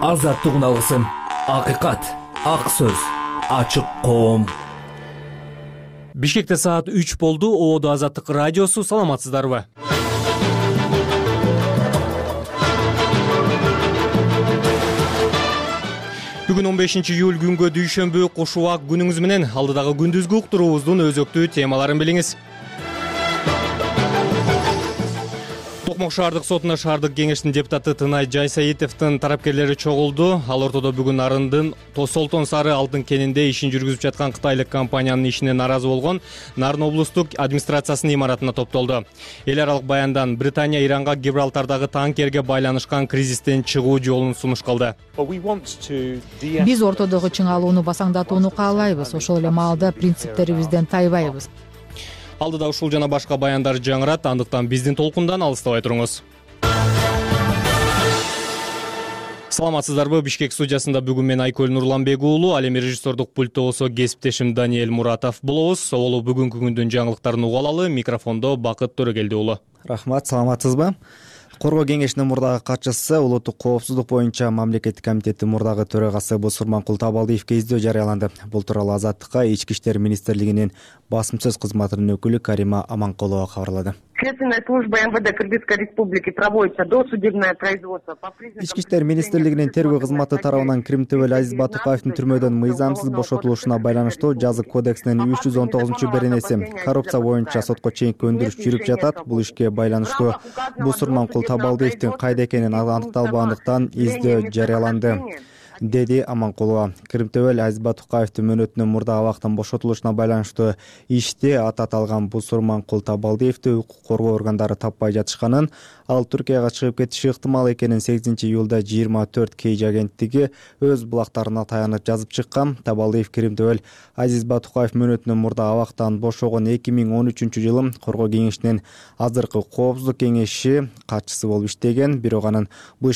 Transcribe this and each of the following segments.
Азаттык алгысым, акыйкат, ак сөз, ачык коом. Бишкекте саат 3 болду. Оодо Азаттык радиосу. Саламатсыздарбы? Бүгүн 15 июль күнгө дүйшөмбү. Кош убак күнүңүз менен алдыдагы күндүзгү уктуруубуздун өзөктүү темаларын билиңиз. Токмок шаардык сотуна шаардык кеңештин депутаты Тынай Жайсаитовдун тарапкерлери чогулду. Ал ортодо бүгүн Нарындын Солтон Сары алтын кенинде ишин жүргүзүп жаткан кытайлык компаниянын ишине нааразы болгон Нарын облустук администрациясынын имаратына топтолду. Эл аралык баяндан Британия Иранга Гибралтардагы танкерге байланышкан кризистен чыгуу жолун сунуш кылды. Биз ортодогу чыңалууну басаңдатууну каалайбыз. Ошол эле маалда принциптерибизден тайбайбыз. Алдыда ушул жана башка баяндар жаңырат, андыктан биздин толкундан алыстабай туруңуз. Саламатсыздарбы? Бишкек студиясында бүгүн мен Айкөл Нурланбек уулу, ал эми режиссердук пультта болсо кесиптешим Даниэль Муратов болобуз. Олу бүгүнкү күндүн жаңылыктарын уга алалы. Микрофондо Бакыт Төрөгелди уулу. Рахмат, саламатсызбы? Коргоо кеңешинин мурдагы катчысы, улуттук коопсуздук боюнча мамлекеттик комитеттин мурдагы төрагасы Босурманкул Табалдиевке издөө жарыяланды. Бул тууралуу Азаттыкка Ички иштер министрлигинин басым сөз кызматынын өкүлү Карима Аманкулова кабарлады. Следственная служба МВД Кыргызской республики проводится досудебное производство по признакам... Ички иштер министрлигинин тергөө кызматы тарабынан Кримтөбөл Азиз Батукаевдин түрмөдөн мыйзамсыз бошотулушуна байланыштуу жазык кодексинин 319-беренеси коррупция боюнча сотко чейинки өндүрүш жүрүп жатат. Бул ишке байланыштуу Босурманкул Табалдиевдин кайда экени аныкталбагандыктан издөө жарыяланды, деди Аманкулова. Кримтөбөл Азиз Батукаевдин мөөнөтүнөн мурда абактан бошотулушуна байланыштуу иште ат аталган Босурманкул Табалдиевди укук коргоо органдары таппай жатышканын, ал Түркияга чыгып кетиши ыктымал экенин 8-июлда 24 Кейж агенттиги өз булактарына таянып жазып чыккан. Табалдиев Кримтөбөл Азиз Батукаев мөөнөтүнөн мурда абактан бошогон 2013-жылы коргоо кеңешинин азыркы коопсуздук кеңеши катчысы болуп иштеген. Бирок анын бул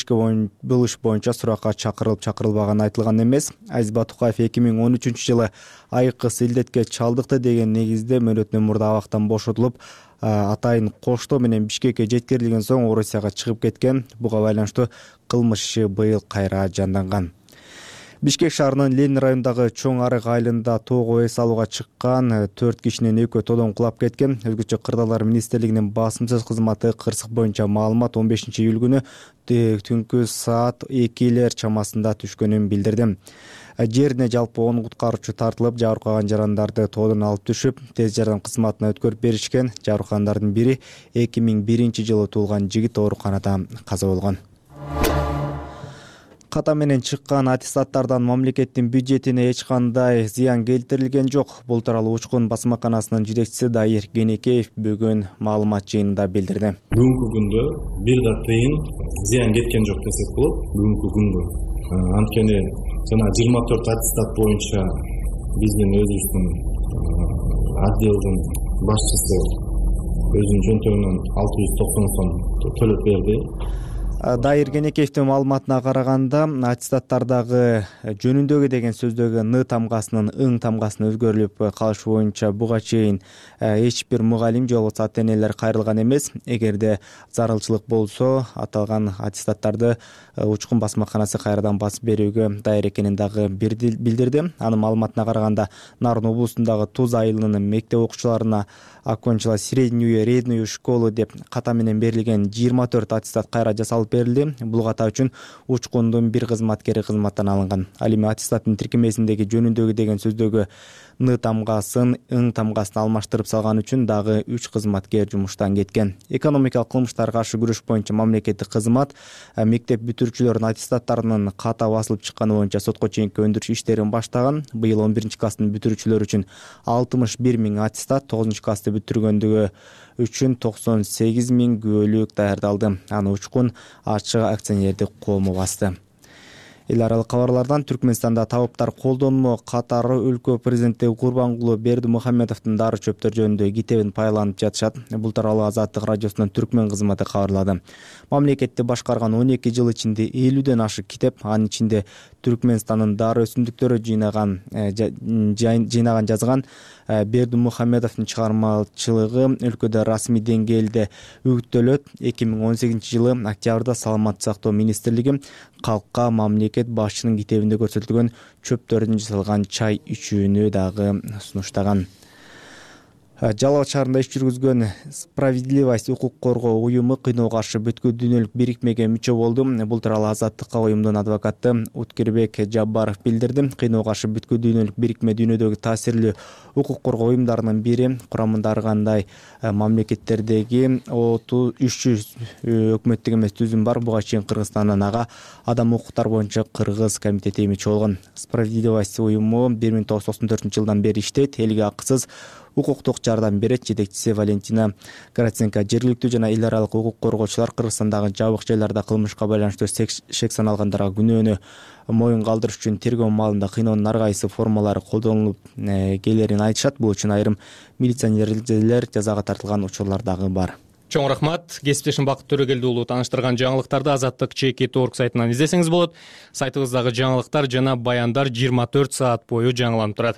иш боюнча суракка чакырылбаганы айтылган эмес. Азиз Батукаев 2013-жылы айыккыс илдетке чалдыкты деген негизде мөөнөтүнөн мурда абактан бошотулуп, атайын коштоо менен Бишкекке жеткирилген соң Орусияга чыгып кеткен. Буга байланыштуу кылмыш иши быйыл кайра жанданган. Бишкек шаарынын Ленин районундагы Чоң Арык айылында тоого эс алууга чыккан 4 кишинин 2-өө тоодон кулап кеткен. Өзгөчө Кырдаалдар министрлигинин басым сөз кызматы кырсык боюнча маалымат 15 июль күнү түнкү саат 2 чамасында түшкөнүн билдирди. Жерине жалпы 10 куткаруучу тартылып, жабыркаган жарандарды тоодон алып түшүп, тез жардам кызматына өткөрүп беришкен. Жабыркагандардын бири 2001-жылы туулган жигит ооруканада каза болгон. Ката менен чыккан аттестаттардан мамлекеттин бюджетине эч кандай зыян келтирилген жок. Бул тууралуу Учкун басмаканасынын жетекчиси Дайыр Генекеев бүгүн маалымат жыйынында билдирди. Бүгүнкү күндө бир да тыйын зыян кеткен жок десек болот. Бүгүнкү күндө анткени жана 24 аттестат боюнча биздин өзүбүздүн отделдин башчысы өзүнүн жөнтөгүнөн 690 сом төлөп берди. Дайыр Генекеевдин маалыматына караганда, аттестаттардагы жөнүндөгү деген сөздөгү ны тамгасынын ың тамгасына өзгөрүлүп калышы боюнча буга чейин эч бир мугалим же болбосо ата-энелер кайрылган эмес. Эгерде зарылчылык болсо, аталган аттестаттарды Учкун басмаканасы кайрадан басып берүүгө даяр экенин дагы билдирди. Анын маалыматына караганда, Нарын облусундагы Туз айылынын мектеп окуучуларына окончила среднюю редную школу деп ката менен берилген 24 аттестат кайра жасалып берилди. Бул ката үчүн Учкундун бир кызматкери кызматтан алынган. Ал эми аттестаттын тиркемесиндеги жөнүндөгү деген сөздөгү ны тамгасын ың тамгасын алмаштырып салган үчүн дагы 3 кызматкер жумуштан кеткен. Экономикалык кылмыштарга каршы күрөш боюнча мамлекеттик кызмат мектеп бүтүрүүчүлөрүнүн аттестаттарынын ката басылып чыкканы боюнча сотко чейинки өндүрүш иштерин баштаган. Быйыл 11-класстын бүтүрүүчүлөр үчүн 61 000 аттестат, 9-классты бүтүргөндүгү үчүн 98 000 күбөлүк даярдалды. Аны Учкун ачык акционердик коому басты. Эл аралык кабарлардан Түркмөнстанда табыптар колдонмо катары өлкө президенти Курбангулу Бердимухамедовдун дары чөптөр жөнүндө китебин пайланып жатышат. Бул тууралуу Азаттык радиосунун Түркмөн кызматы кабарлады. Мамлекетти башкарган 12 жыл ичинде 50ден ашык китеп, анын ичинде Түркмөнстандын дары өсүмдүктөрү жыйнаган жазган Бердимухамедовдун чыгармачылыгы өлкөдө расмий деңгээлде үгүттөлөт. 2018 жылы октябрда Саламаттык сактоо министрлиги калкка мамлекет мамлекет башчынын китебинде көрсөтүлгөн чөптөрдөн жасалган чай ичүүнү дагы сунуштаган. Жалал ат шаарында иш жүргүзгөн Справедливость укук коргоо уюму кыйноого каршы бүткүл дүйнөлүк бирикмеге мүчө болду. Бул тууралуу Азаттыкка уюмдун адвокаты Уткирбек Жаббаров билдирди. Кыйноого каршы бүткүл дүйнөлүк бирикме дүйнөдөгү таасирлүү укук коргоо уюмдарынын бири. Курамында ар кандай мамлекеттердеги 300 өкмөттүк эмес түзүм бар. Буга чейин Кыргызстандын ага адам укуктар боюнча Кыргыз комитети мүчө болгон. Справедливость уюму 1994 жылдан бери иштейт. Элге акысыз укуктук жардам берет. Жетекчиси Валентина Граценко жергиликтүү жана эл аралык укук коргоочулар Кыргызстандагы жабык жайларда кылмышка байланыштуу шек саналгандарга күнөөнү моюн калтырыш үчүн тергөө маалында кыйноонун ар кайсы формалары колдонулуп келерин айтышат. Бул үчүн айрым милиционерлер жазага тартылган учурлар дагы бар. Чоң рахмат. Кесиптешим Бакыт Төрөгелди уулу тааныштырган жаңылыктарды Азаттык ЧК.org сайтынан издесеңиз болот. Сайтыбыздагы жаңылыктар жана баяндар 24 саат бою жаңыланып турат.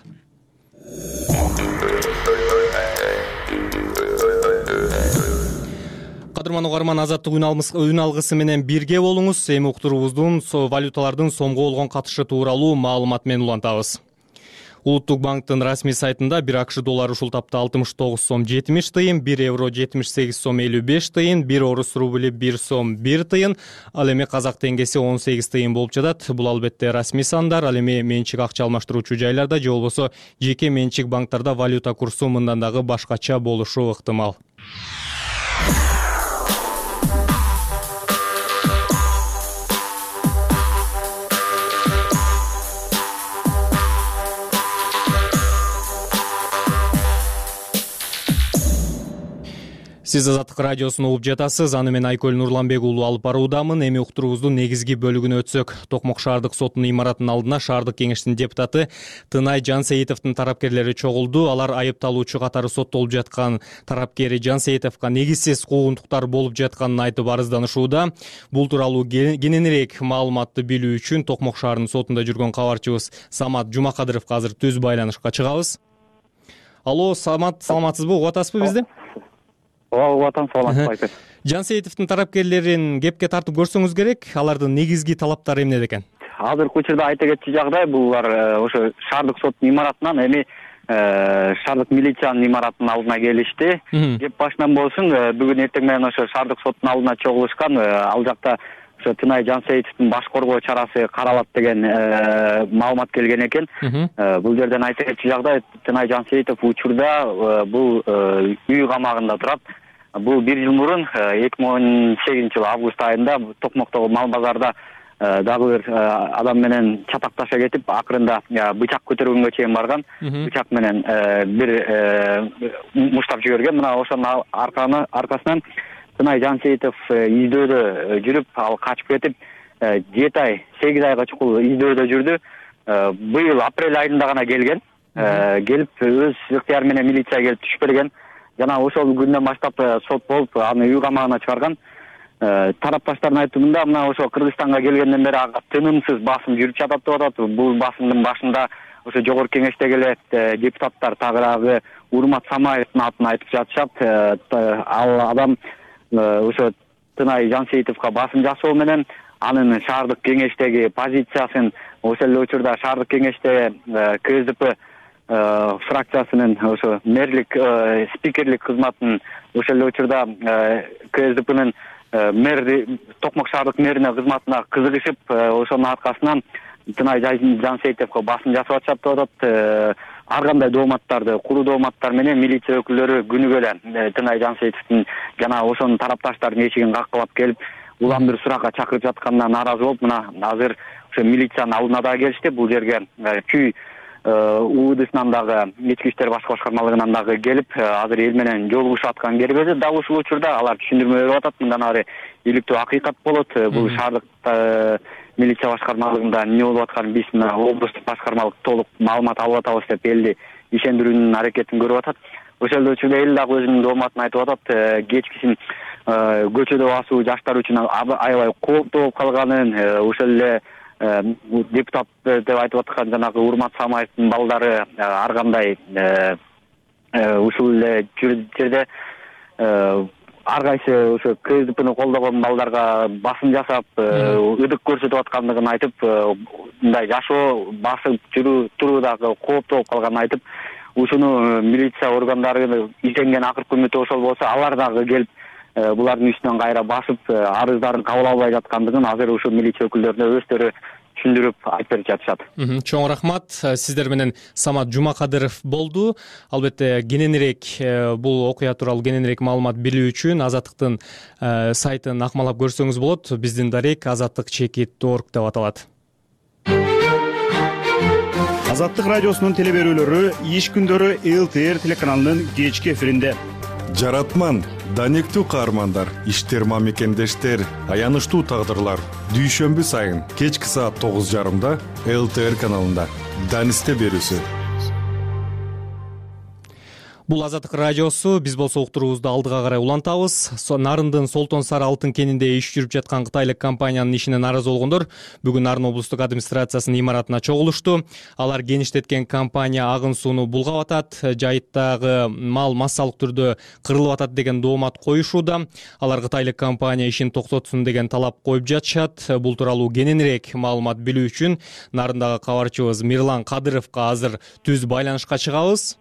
Кадырман угарман, Азаттык үн алгысы менен бирге болуңуз. Эми уктуруубуздун валюталардын сомго болгон катышы тууралуу маалымат менен улантабыз. Улуттук банктын расмий сайтында 1 АКШ доллары ушул тапта 69 сом 70 тыйын, 1 евро 78 сом 55 тыйын, 1 орус рубли 1 сом 1 тыйын, ал эми казак теңгеси 18 тыйын болуп жатат. Бул албетте расмий сандар. Ал эми менчик акча алмаштыруучу жайларда же болбосо жеке менчик банктарда валюта курсу мындан дагы башкача болушу ыктымал. Сиз Азаттык радиосун угуп жатасыз. Аны мен Айкөл Нурланбек уулу алып баруудамын. Эми уктуруубуздун негизги бөлүгүнө өтсөк, Токмок шаардык сотунун имаратынын алдына шаардык кеңештин депутаты Тынай Жансейитовдун тарапкерлери чогулду. Алар айыпталуучу катары соттолуп жаткан тарапкери Жансейитовго негизсиз куугунтуктар болуп жатканын айтып арызданышууда. Бул тууралуу кененирээк маалыматты билүү үчүн Токмок шаарынын сотунда жүргөн кабарчыбыз Самат Жумакадыровго азыр түз байланышка чыгабыз. Алло, Самат, саламатсызбы? Угуп атасызбы бизди? Ватан саламатсызбы. Жансейитовдун тарапкерлерин кепке тартып көрсөңүз керек. Алардын негизги талаптары эмне экен? Азыркы учурда айта кетчү жагдай, булар ошо шаардык соттун имаратынан эми шаардык милициянын имаратынын алдына келишти. Кеп башынан болсун, бүгүн эртең менен ошо шаардык соттун алдына чогулушкан. Ал жакта ошо Тынай Жансейитовдун баш коргоо чарасы каралат деген маалымат келген экен. Бул жерден айта кетчү жагдай, Тынай Жансейитов учурда бул үй камагында турат. Бул 1 жыл мурун 2018 жыл август айында Токмоктогу мал базарда дагы бир адам менен чатакташа кетип, акырында бычак көтөргөнгө чейин барган. Бычак менен бир муштап жиберген. Мына ошонун аркасынан Тынай Жансейитов издөөдө жүрүп, ал качып кетип, 7 ай, 8 айга чукул издөөдө жүрдү. Быйыл апрель айында гана келген. Келип өз ыктыяры менен милиция келип түшүп берген. Жана ошол күндөн баштап сот болуп, аны үй камагына чыгарган. Тарапташтардын айтымында, мына ошо Кыргызстанга келгенден бери ага тынымсыз басым жүрүп жатат деп атат. Бул басымдын башында ошо жогорку кеңештеги эле депутаттар тагыраагы Урмат Самаевдин атын айтып жатышат. Ал адам ошо Тынай Жансейитовго басым жасоо менен анын шаардык кеңештеги позициясын, ошол эле учурда шаардык кеңеште КСДП фракциясынын ошо мэрлик спикерлик кызматын, ошол эле учурда КСДПнын Токмок шаардык мэрине кызматына кызыгышып, ошонун аркасынан Тынай Жансейитовго басым жасап атышат деп атат. Ар кандай дооматтарды, куру дооматтар менен милиция өкүлдөрү күнүгө эле Тынай Жансейитовдун жана ошонун тарапташтардын эшигин каккылап келип, улам бир суракка чакырып жатканына нааразы болуп, мына азыр ошо милициянын алдына дагы келишти. Бул жерге Чүй УУДсынан дагы, Ички иштер башкы башкармалыгынан дагы келип, азыр эл менен жолугушуп аткан кербези. Дал ушул учурда алар түшүндүрмө берип атат. Мындан ары иликтөө акыйкат болот. Бул шаардык милиция башкармалыгында эмне болуп атканын биз мына облустук башкармалык толук маалымат алып атабыз деп элди ишендирүүнүн аракетин көрүп атат. Ошол эле учурда эл дагы өзүнүн дооматын айтып атат. Кечкисин көчөдө басуу жаштар үчүн аябай кооптуу болуп калганын, ошол эле депутат деп айтып аткан жанагы Урмат Самаевдин балдары ар кандай ушул эле жерде ар кайсы ошо КСДПны колдогон балдарга басым жасап, ыдык көрсөтүп аткандыгын айтып, мындай жашоо басып жүрүү туруудагы кооптуу болуп калганын айтып, ушуну милиция органдары изенген акыркы күнү ошол болсо алар дагы келип булардын үстүнөн кайра басып арыздарын кабыл албай жаткандыгын азыр ушу милиция өкүлдөрүнө өздөрү түшүндүрүп айтып берип жатышат. Чоң рахмат. Сиздер менен Самат Жумакадыров болду. Албетте кененирээк бул окуя тууралуу кененирээк маалымат билүү үчүн Азаттыктын сайтын акмалап көрсөңүз болот. Биздин дарек azattik.org деп аталат. Азаттык радиосунун телеберүүлөрү иш күндөрү ЛТР телеканалынын кечки эфиринде. Жаратман, данектүү каармандар, иштер мамекендештер, аянычтуу тагдырлар. Дүйшөмбү сайын кечки саат 9:30 ЛТР каналында. Данисте берүүсү. Бул Азаттык радиосу. Биз болсо уктуруубузду алдыга карай улантабыз. Нарындын Солтон Сары алтын кенинде иш жүрүп жаткан кытайлык компаниянын ишине нааразы болгондор бүгүн Нарын облустук администрациясынын имаратына чогулушту. Алар геништеткен компания агын сууну булгап атат, жайыттагы мал массалык түрдө кырылып атат деген доомат коюшууда. Алар кытайлык компания ишин токтотсун деген талап коюп жатышат. Бул тууралуу кененирээк маалымат билүү үчүн Нарындагы кабарчыбыз Мирлан Кадыровго азыр түз байланышка чыгабыз.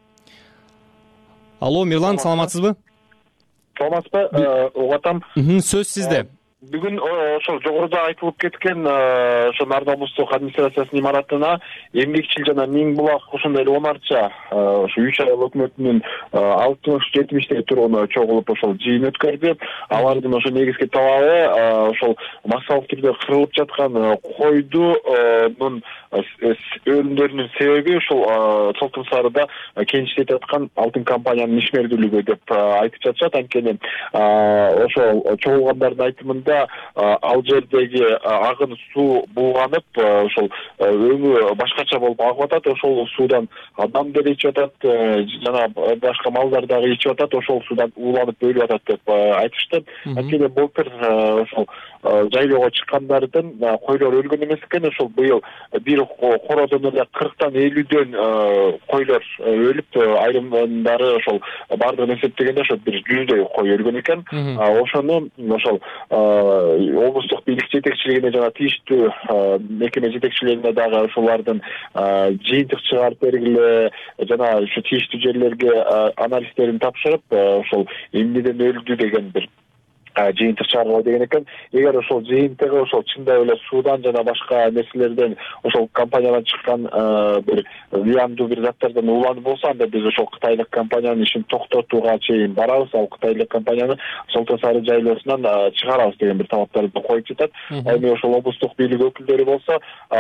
Алло, Мирлан, саламатсызбы? Саламатсызбы, угатам. Сөз сизде. Бүгүн ошол жогоруда айтылып кеткен ошо Нарын облустук администрациясынын имаратына эмгекчил жана Миң булак ошондой эле 10 арча ошо 3 айыл өкмөтүнүн 60-70 тургуну чогулуп ошол жыйын өткөрдү. Алардын ошо негизги талабы ошол массалык түрдө кырылып жаткан койдунун өлүмдөрүнүн себеби ушул Солтон Сарыда кенчтетип аткан алтын компаниянын ишмердүүлүгү деп айтып жатышат. Анткени ошол чогулгандардын айтымында ал жердеги агын суу булганып, ошол өңү башкача болуп агып атат. Ошол суудан адамдар ичип атат, жана башка малдар дагы ичип атат. Ошол суудан ууланып өлүп атат деп айтышты. Анткени былтыр ошол жайлоого чыккандардын койлор өлгөн эмес экен. Ошол быйыл бир кородон эле 40-тан 50дөн койлор өлүп, айрымдары ошол бардыгын эсептегенде ошо бир 100дөй кой өлгөн экен. Ошону ошол облустук бийлик жетекчилигине жана тийиштүү мекеме жетекчилерине дагы ошолордун жыйынтык чыгарып бергиле, жана ушу тийиштүү жерлерге анализдерин тапшырып, ошол эмнеден өлдү деген бир жыйынтык чыгаргыла деген экен. Эгер ошол жыйынтыгы ошол чындап эле суудан жана башка нерселерден ошол компаниядан чыккан бир зыяндуу бир заттардан ууланып болсо, анда биз ошол кытайлык компаниянын ишин токтотууга чейин барабыз. Ал кытайлык компанияны Солтон Сары жайлоосунан чыгарабыз деген бир талаптарды коюп жатат. Эми ошол облустук бийлик өкүлдөрү болсо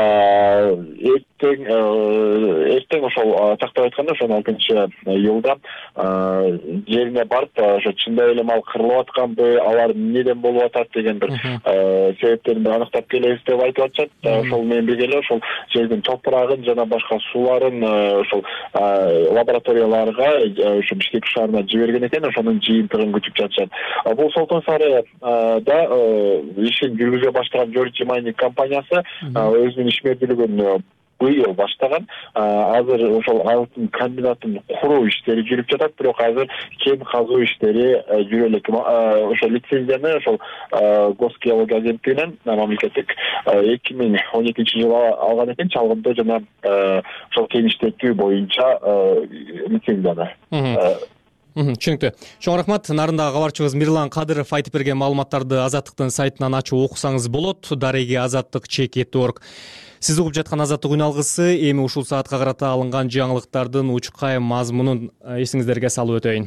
эртең ошол тактап айтканда ошо 16-июлда жерине барып, ошо чындап эле мал кырылып атканбы, эмнеден болуп атат деген бир себептерин аныктап келебиз деп айтып атышат. Ошол менен бирге эле ошол жердин топурагын жана башка сууларын ошол лабораторияларга ошо Бишкек шаарына жиберген экен. Ошонун жыйынтыгын күтүп жатышат. Бул Солтон Сарыда ишин жүргүзө баштаган Georgia Mining компаниясы өзүнүн ишмердүүлүгүн быйыл баштаган. Азыр ошол алтын комбинатын куруу иштери жүрүп жатат, бирок азыр кен казуу иштери жүрө элек. Ошол лицензияны ошол Госгеология агенттигинен мамлекеттик 2012-жылы алган экен, чалгындоо жана ошол кен иштетүү боюнча лицензияны. Түшүнүктүү. Чоң рахмат. Нарындагы кабарчыбыз Мирлан Кадыров айтып берген маалыматтарды Азаттыктын сайтынан ачып окусаңыз болот. Дареги azattik.org. Сиз угуп жаткан Азаттык үн алгысы. Эми ушул саатка карата алынган жаңылыктардын учкай мазмунун эсиңиздерге салып өтөйүн.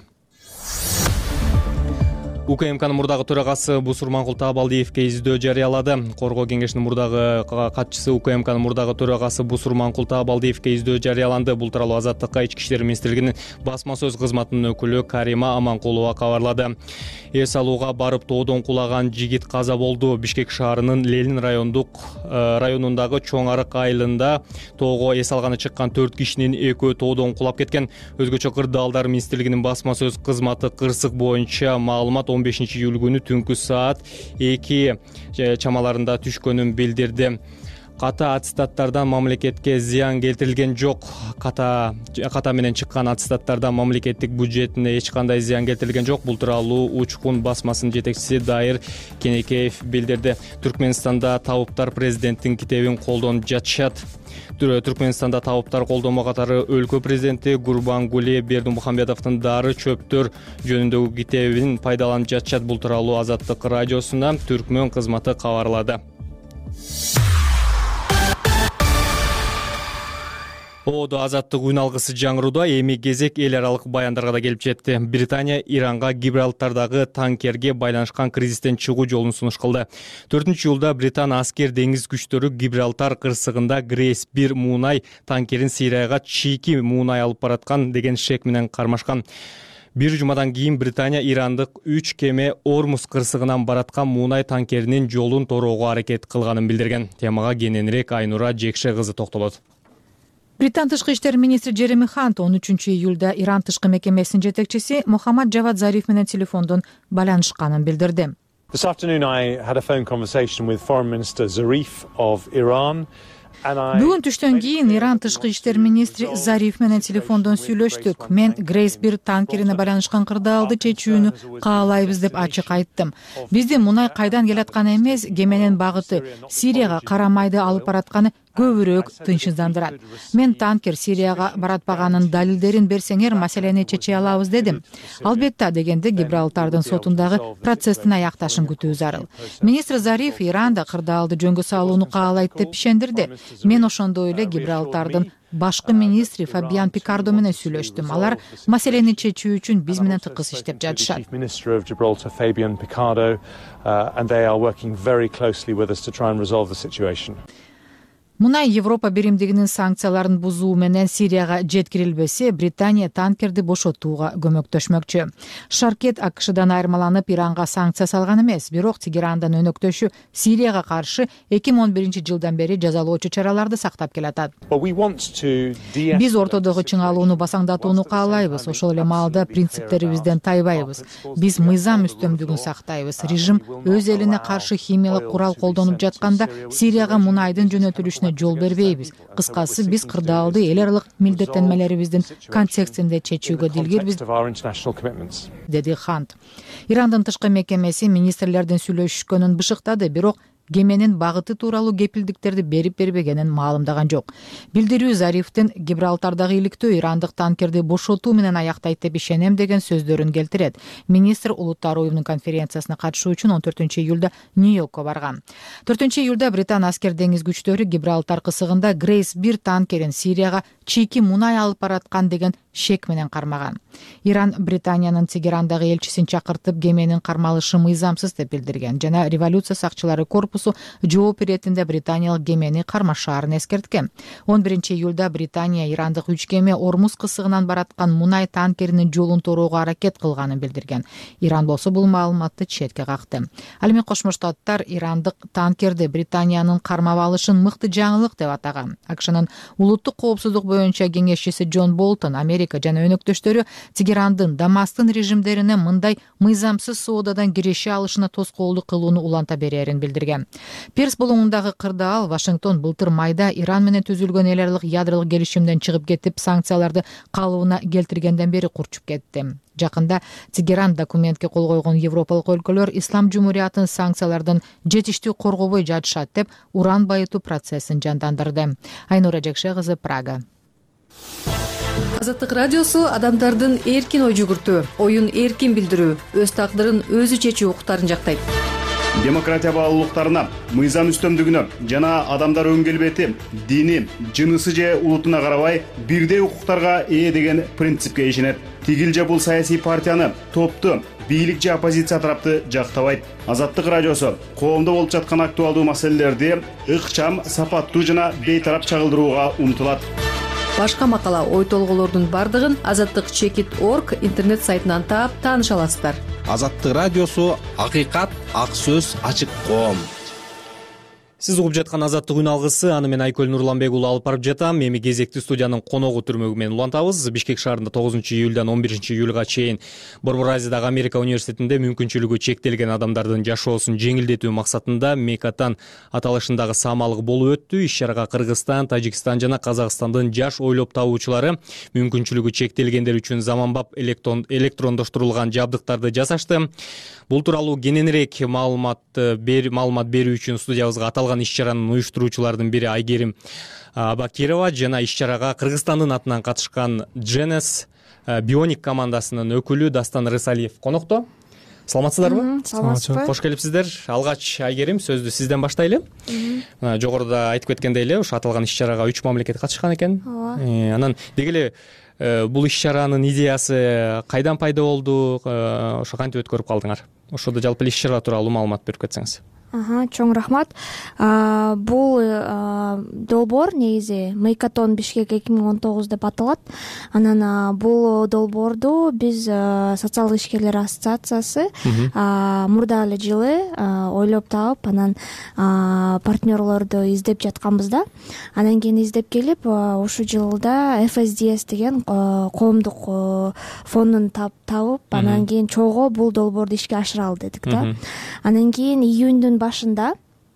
УКМКнын мурдагы төрагасы Бусурманкул Таабалдиевге издөө жарыялады. Коргоо кеңешинин мурдагы катчысы УКМКнын мурдагы төрагасы Бусурманкул Таабалдиевге издөө жарыяланды. Бул тууралуу Азаттыкка Ички иштер министрлигинин басма сөз кызматынын өкүлү Карима Аманкулова кабарлады. Эс алууга барып тоодон кулаган жигит каза болду. Бишкек шаарынын Ленин районундагы Чоң Арык айылында тоого эс алганы чыккан 4 кишинин 2-өө тоодон кулап кеткен. Өзгөчө кырдаалдар министрлигинин басма сөз кызматы кырсык боюнча маалымат 15-июль күнү түнкү саат 2 чамаларында түшкөнүн билдирди. Ката аттестаттардан мамлекетке зыян келтирилген жок. Ката менен чыккан аттестаттардан мамлекеттик бюджетине эч кандай зыян келтирилген жок. Бул тууралуу Учкун басмасынын жетекчиси Дайыр Кенекеев билдирди. Түркмөнстанда табыптар президенттин китебин колдонуп жатышат. Түркмөнстанда табыптар колдонмо катары өлкө президенти Гурбангулы Бердимухамедовдун Дары чөптөр жөнүндөгү китебин пайдаланып жатышат. Бул тууралуу Азаттык радиосуна Түркмөн кызматы кабарлады. Оодо азаттык үн алгысы жаңырууда эми кезек эл аралык баяндарга да келип жетти. Британия Иранга Гибралтардагы танкерге байланышкан кризистен чыгуу жолун сунуш кылды. 4-июлда Британ аскер деңиз күчтөрү Гибралтар кырсыгында Грейс 1 муунай танкерин Сирияга чийки муунай алып бараткан деген шек менен кармашкан. Бир жумадан кийин Британия ирандык 3 кеме Ормуз кырсыгынан бараткан муунай танкеринин жолун тороого аракет кылганын билдирген. Темага кененирээк Айнура Жекше кызы токтолот. Британ тышкы иштер министри Джереми Хант 13-июлда Иран тышкы мекемесинин жетекчиси Мухаммад Джавад Зариф менен телефондон байланышканын билдирди. This afternoon I had a phone conversation with Foreign Minister Zarif of Iran. Бүгүн түштөн кийин Иран тышкы иштер министри Зариф менен телефондон сүйлөштүк. Мен Грейс 1 танкерине байланышкан кырдаалды чечүүнү каалайбыз деп ачык айттым. Биздин мунай кайдан келатканы эмес, кеменин багыты Сирияга карамайды алып баратканы көбүрөөк тынчсыздандырат. Мен танкер Сирияга баратпаганын далилдерин берсеңер, маселени чече алабыз дедим. Албетте дегенде Гибралтардын сотундагы процесстин аякташын күтүү зарыл. Министр Зариф Иранда кырдаалды жөнгө салууну каалайт деп ишендирди. Мен ошондой эле Гибралтардын башкы министри Фабиан Пикардо менен сүйлөштүм. Алар маселени чечүү үчүн биз менен тыкыз иштеп жатышат. Мунай Европа биримдигинин санкцияларын бузуу менен Сирияга жеткирилбесе, Британия танкерди бошотууга көмөктөшмөкчү. Шаркет АКШдан айырмаланып Иранга санкция салган эмес, бирок Тегерандан өнөктөшү Сирияга каршы 2011-жылдан бери жазалоочу чараларды сактап келатат. Биз ортодогу чыңалууну басаңдатууну каалайбыз, ошол эле маалда принциптерибизден тайбайбыз. Биз мыйзам үстөмдүгүн сактайбыз. Режим өз элине каршы химиялык курал колдонуп жатканда Сирияга мунайдын жөнөтүлүшүнө жол бербейбиз. Кыскасы, биз кырдаалды эл аралык милдеттенмелерибиздин контекстинде чечүүгө дилгирбиз, деди Хант. Ирандын тышкы мекемеси министрлердин сүйлөшүшкөнүн бышыктады, бирок кеменин багыты тууралуу кепилдиктерди берип бербегенин маалымдаган жок. Билдирүү Зарифтин Гибралтардагы иликтөө ирандык танкерди бошотуу менен аяктайт деп ишенем деген сөздөрүн келтирет. Министр Улуттар уюмунун конференциясына катышуу үчүн 14-июлда Нью-Йоркко барган. 4-июлда Британ аскер деңиз күчтөрү Гибралтар кысыгында Грейс 1 танкерин Сирияга чийки мунай алып бараткан деген шек менен кармаган. Иран Британиянын Тегерандагы элчисин чакыртып кеменин кармалышы мыйзамсыз деп билдирген жана революция сакчылары корпусу жооп иретинде британиялык кемени кармашаарын эскерткен. 11-июлда Британия ирандык 3 кеме Ормуз кысыгынан бараткан мунай танкеринин жолун тороого аракет кылганын билдирген. Иран болсо бул маалыматты четке какты. Ал эми Кошмо Штаттар ирандык танкерди Британиянын кармап алышын мыкты жаңылык деп атаган. АКШнын улуттук коопсуздук боюнча кеңешчиси Джон Болтон Америка жана өнөктөштөрү Тегерандын Дамасктын режимдерине мындай мыйзамсыз соодадан киреше алышына тоскоолдук кылууну уланта берерин билдирген. Перс булуңундагы кырдаал Вашингтон былтыр майда Иран менен түзүлгөн эл аралык ядролук келишимден чыгып кетип, санкцияларды калыбына келтиргенден бери курчуп кетти. Жакында Тегеран документке кол койгон европалык өлкөлөр Ислам жумуриятын санкциялардан жетиштүү коргобой жатышат деп уран байытуу процессин жандандырды. Айнура Жекше кызы, Прага. Азаттык радиосу адамдардын эркин ой жүгүртүү, оюн эркин билдирүү, өз тагдырын өзү чечүү укуктарын жактайт. Демократия баалуулуктарына, мыйзам үстөмдүгүнө жана адамдар өн келбети, дини, жынысы же улутуна карабай бирдей укуктарга ээ деген принципке ишенет. Тигил же бул саясий партияны, топту, бийлик же оппозиция тарапты жактабайт. Азаттык радиосу коомдо болуп жаткан актуалдуу маселелерди ыкчам, сапаттуу жана бейтарап чагылдырууга умтулат. Башка макала, ой толголордун бардыгын azattik.org интернет сайтынан таап тааныша аласыздар. Азаттык радиосу акыйкат, ак сөз, ачык коом. Сиз угуп жаткан Азаттык үн алгысы, аны мен Айкөл Нурланбек уулу алып барып жатам. Эми кезекти студиянын коногу түрмөгү менен улантабыз. Бишкек шаарында 9-июлдан 11-июлга чейин Борбор Азиядагы Америка университетинде мүмкүнчүлүгү чектелген адамдардын жашоосун жеңилдетүү максатында Мекатан аталышындагы самалык болуп өттү. Иш-чарага Кыргызстан, Тажикстан жана Казакстандын жаш ойлоп табуучулары мүмкүнчүлүгү чектелгендер үчүн заманбап электрондоштурулган жабдыктарды жасашты. Бул тууралуу кененирээк маалымат берүү үчүн студиябызга аталган иш-чаранын уюштуруучулардын бири Айгерим Абакирова жана иш-чарага Кыргызстандын атынан катышкан Genes Bionic командасынын өкүлү Дастан Рысалиев конокто. Саламатсыздарбы? Саламатсызбы. Кош келипсиздер. Алгач Айгерим, сөздү сизден баштайлы. Жогоруда айтып кеткендей эле, ошо аталган иш-чарага 3 мамлекет катышкан экен. Анан деги эле бул иш-чаранын идеясы кайдан пайда болду? Ошо кантип өткөрүп калдыңар? Ошодо жалпы иш-чара тууралуу маалымат берип кетсеңиз. Чоң рахмат. Бул долбоор негизи Мейкатон Бишкек 2019 деп аталат. Анан бул долбоорду биз социалдык ишкерлер ассоциациясы мурда эле жылы ойлоп таап, анан партнерлорду издеп жатканбыз да. Анан кийин издеп келип, ушул жылда FSDS деген коомдук фондун табып, анан кийин чогуу бул долбоорду ишке ашыра алдык да. Анан кийин июньдун башында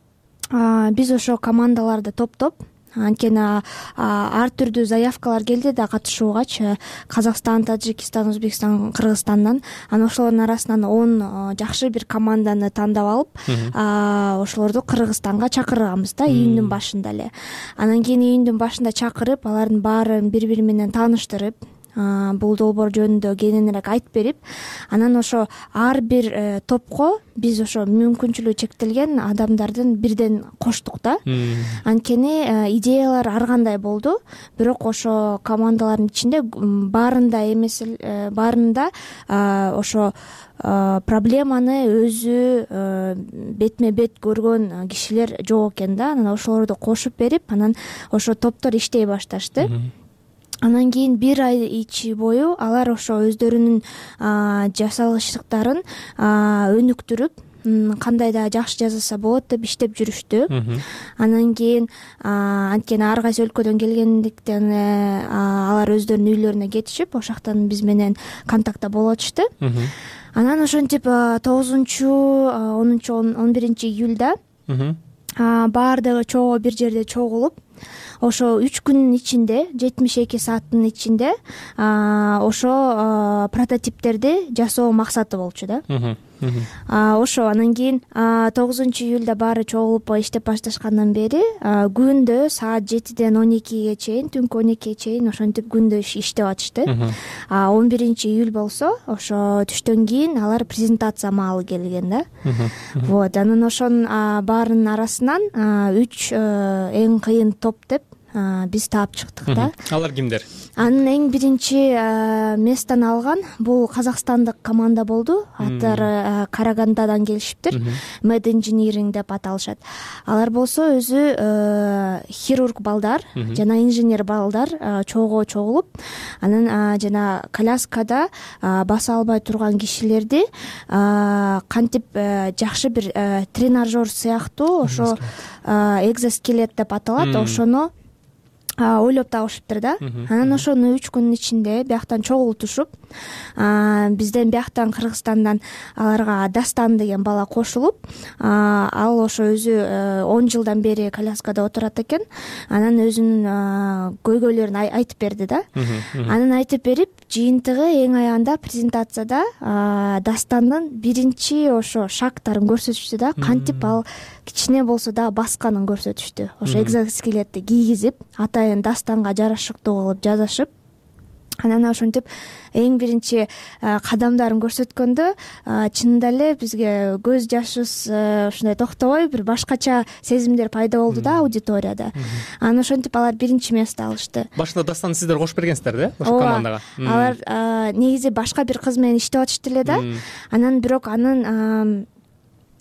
биз ошо командаларды топтоп, анткени ар түрдүү заявкалар келди да катышуугач, Казакстан, Тажикстан, Өзбекстан, Кыргызстандан. Анан ошолордун арасынан 10 жакшы бир команданы тандап алып, ошолорду Кыргызстанга чакырганбыз да июньдүн башында эле. Анан кийин июньдүн башында чакырып, алардын баарын бири-бири менен тааныштырып, бул долбоор жөнүндө кененирээк айтып берип, анан ошо ар бир топко биз ошо мүмкүнчүлүгү чектелген адамдардын бирден коштук да. Анткени идеялар ар кандай болду, бирок ошо командалардын ичинде баарында эмес, баарында ошо проблеманы өзү бетме бет көргөн кишилер жок экен да. Анан ошолорду кошуп берип, анан ошо топтор иштей башташты. Анан кийин бир ай ичи бою алар ошо өздөрүнүн жасалыштыктарын өнүктүрүп, кандай да жакшы жасаса болот деп иштеп жүрүштү. Анан кийин анткени ар кайсы өлкөдөн келгендиктен алар өздөрүнүн үйлөрүнө кетишип, ошол жактан биз менен контактта болуп атышты. Анан ошентип 9-11-июлда баардыгы чогуу бир жерде чогулуп, ошо 3 күндүн ичинде, 72 сааттын ичинде ошо прототиптерди жасоо максаты болчу да. Ошо анан кийин 9-июлда баары чогулуп иштеп башташкандан бери күндө саат 7ден 12ге чейин, түнкү 12ге чейин ошентип күндө иштеп атышты. 11-июль болсо ошо түштөн кийин алар презентация маалы келген да. Вот, анан ошонун баарынын арасынан 3 эң кыйын топ деп биз таап чыктык да. Алар кимдер? Анын эң биринчи месттен алган бул казакстандык команда болду. Аттары Карагандадан келишиптир. Med Engineering деп аталышат. Алар болсо өзү хирург балдар жана инженер балдар чогуу чогулуп, анан жана коляскада баса албай турган кишилерди кантип жакшы бир тренажер сыяктуу, ошо экзоскелет деп аталат, ошону ойлоп табышыптыр да. Анан ошону 3 күндүн ичинде бияктан чогултушуп, бизден бияктан Кыргызстандан аларга Дастан деген бала кошулуп, ал ошо өзү 10 жылдан бери коляскада отурат экен. Анан өзүнүн көйгөйлөрүн айтып берди да. Анан айтып берип, жыйынтыгы эң аягында презентацияда Дастандын биринчи ошо шагтарын көрсөтүштү да. Кантип ал кичине болсо да басканын көрсөтүштү. Ошо экзоскелетти кийгизип, атайын Дастанга жарашыктуу кылып жасашып, анан ошентип эң биринчи кадамдарын көрсөткөндө чынында эле бизге көз жашыбыз ушундай токтобой бир башкача сезимдер пайда болду да аудиторияда. Анан ошентип алар биринчи место алышты. Башында Дастан сиздер кошуп бергенсиздер да, ошол командага? Алар негизи башка бир кыз менен иштеп атышты эле да. Анан бирок анын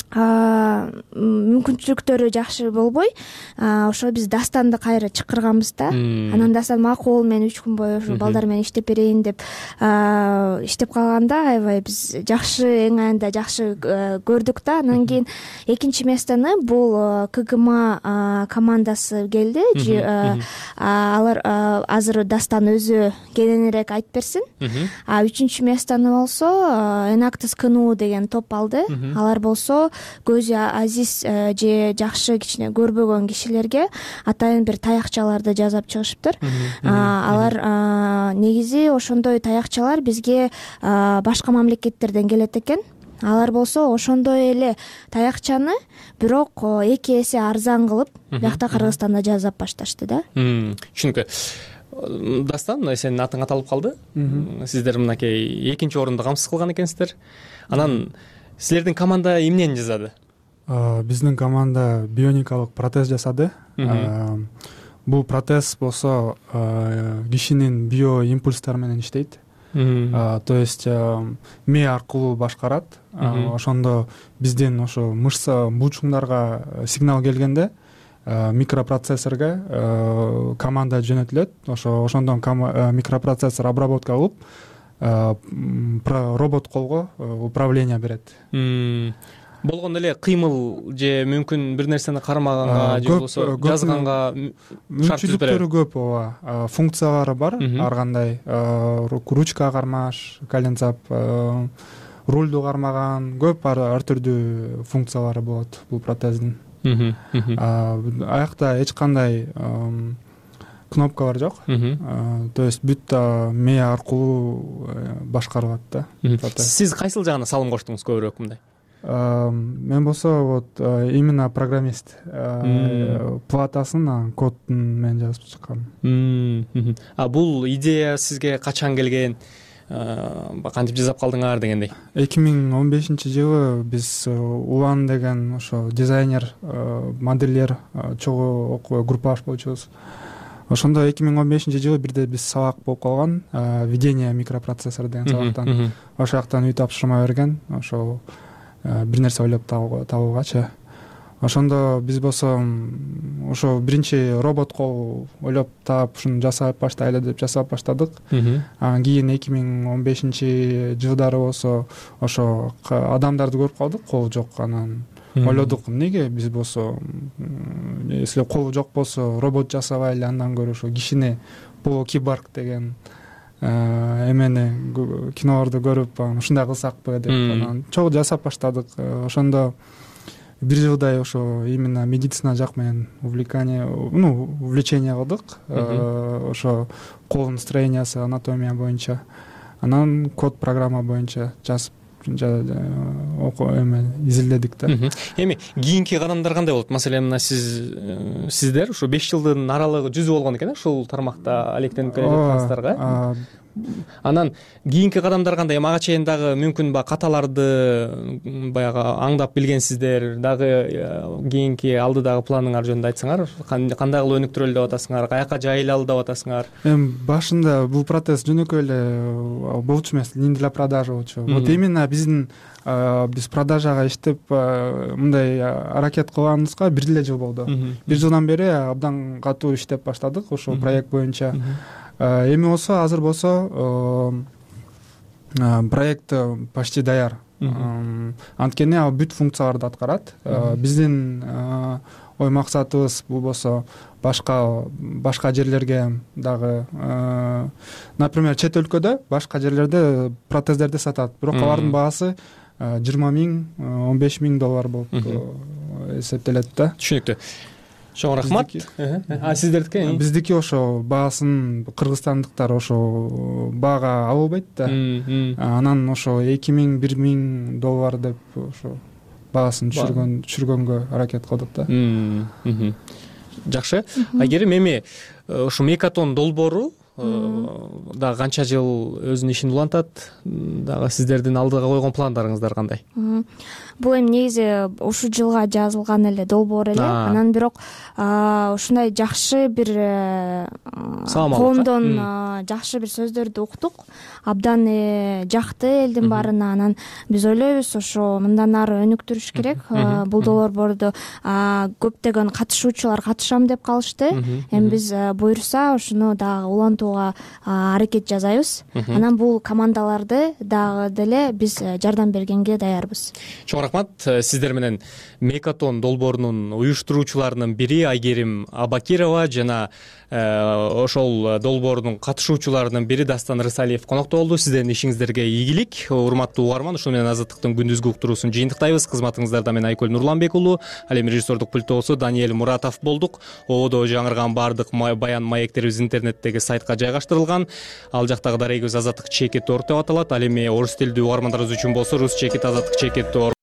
мүмкүнчүлүктөрү жакшы болбой ошо биз дастанды кайра чакырганбыз да. Анан дастан макул, мен 3 күн бою ушу балдар менен иштеп берейин деп иштеп калганда аябай биз жакшы, эң аянда жакшы көрдүк да. Анан кийин экинчи местаны бул КГМ командасы келди. Алар азыр дастан өзү кененирээк айтып берсин. Үчүнчү местаны болсо Enactus КНУ деген топ алды. Алар болсо көзү азиз же жакшы кичине көрбөгөн кишилерге атайын бир таякчаларды жасап чыгышыптыр. Алар негизи ошондой таякчалар бизге башка мамлекеттерден келет экен. Алар болсо ошондой эле таякчаны бирок 2 эсе арзан кылып биякта Кыргызстанда жасап башташты да. Түшүнүктүү. Дастан, сенин атың аталып калды. Сиздер мынакей экинчи орунду камсыз кылган экенсиздер. Анан силердин команда эмнени жасады? Биздин команда бионикалык протез жасады. Бул протез болсо кишинин биоимпульстары менен иштейт. То есть мээ аркылуу башкарат. Ошондо биздин ошо мышца булчуңдарга сигнал келгенде микропроцессорго команда жөнөтүлөт. Ошондон микропроцессор обработка кылып робот колго управление берет. Болгондо эле кыймыл же мүмкүн бир нерсени кармаганга же болбосо жазганга мүмкүнчүлүктөрү көп. Ооба, функциялары бар. Ар кандай ручка кармаш, коленцап, рулду кармаган, көп ар түрдүү функциялары болот бул протездин. Аякта эч кандай кнопкалар жок. То есть бүт мээ аркылуу башкарылат да. Сиз кайсыл жагына салым коштуңуз көбүрөөк мындай? Мен болсо вот именно программист. Платасын кодун мен жазып чыккам. Бул идея сизге качан келген? Кантип жасап калдыңар дегендей? 2015-жылы биз Улан деген ошо дизайнер, модельер чогуу группаш болчубуз. Ошондо 2015-жылы бирде биз сабак болуп калган, ведение микропроцессор деген сабактан. Ошол жактан үй тапшырма берген, ошол бир нерсе ойлоп табуугачы. Ошондо биз болсо ошо биринчи робот кол ойлоп таап ушуну жасап баштайлы деп жасап баштадык. Анан кийин 2015-жылдары болсо ошо адамдарды көрүп калдык, кол жок. Анан ойлодук, эмнеге биз болсо если кол жок болсо робот жасабайлы, андан көрө ошо кишине полукиборг деген эмени кинолорду көрүп ушундай кылсакпы деп анан чогуу жасап баштадык. Ошондо бир жылдай ошо именно медицина жак менен увлечение кылдык. Ошо колдун строениясы, анатомия боюнча. Анан код программа боюнча жазып изилдедик да. Эми кийинки кадамдар кандай болот? Маселен, мына сиздер ушу 5 жылдын аралыгы жүзү болгон экен ушул тармакта алектенип келе жаткансыздарга. Анан кийинки кадамдар кандай? Мага чейин дагы мүмкүн каталарды баягы аңдап билгенсиздер, дагы кийинки алдыдагы планыңар жөнүндө айтсаңар, кандай кылып өнүктүрөлү деп атасыңар, каяка жайылалы деп атасыңар? Башында бул протез жөнөкөй эле болчу эмес, не для продажи болчу. Вот именно биз продажага иштеп мындай аракет кылганыбызга 1 жыл болду. 1 жылдан бери абдан катуу иштеп баштадык ошол проект боюнча. Эми болсо азыр болсо проект почти даяр. Анткени ал бүт функцияларды аткарат. Биздин ой максатыбыз бул болсо башка жерлерге дагы, например, чет өлкөдө башка жерлерде протездерди сатат. Бирок алардын баасы 20 000, 15 000 доллар болуп эсептелет да. Түшүнүктүү. Чоң рахмат. Сиздердики? Биздики ошо баасын кыргызстандыктар ошо баага албайт да. Анан ошо 2 000, 1 000 доллар деп ошо баасын түшүргөнгө аракет кылдык да. Жакшы. Айгерим, эми ушу мекатон долбоору дагы канча жыл өзүнүн ишин улантат, дагы сиздердин алдыга койгон пландарыңыздар кандай? Бул эми негизи ушул жылга жазылган эле долбоор эле, анан бирок ушундай жакшы бир коомдон жакшы бир сөздөрдү уктук, абдан жакты элдин баарына. Анан биз ойлойбуз ошо мындан ары өнүктүрүш керек. Бул долбоорду көптөгөн катышуучулар катышам деп калышты. Эми биз буюрса ушуну дагы улантууга аракет жасайбыз. Анан бул командаларды дагы деле биз жардам бергенге даярбыз. Чоң рахмат. Сиздер менен Мейкатон долбоорунун уюштуруучуларынын бири Айгерим Абакирова жана ошол долбоордун катышуучуларынын бири Дастан Рысалиев конокто болду. Сиздердин ишиңиздерге ийгилик. Урматтуу угарман, ушуну менен Азаттыктын күндүзгү уктуруусун жыйынтыктайбыз. Кызматыңыздарда мен Айкөл Нурланбек уулу, ал эми режиссердук пульттогусу Даниэль Муратов болдук. Ободо жаңырган баардык баян маектерибиз интернеттеги сайтка жайгаштырылган. Ал жактагы дарегибиз Азаттык Чекит.org деп аталат. Ал эми орус тилдүү угармандарыбыз үчүн болсо Рус Чекит, Азаттык Чекит.org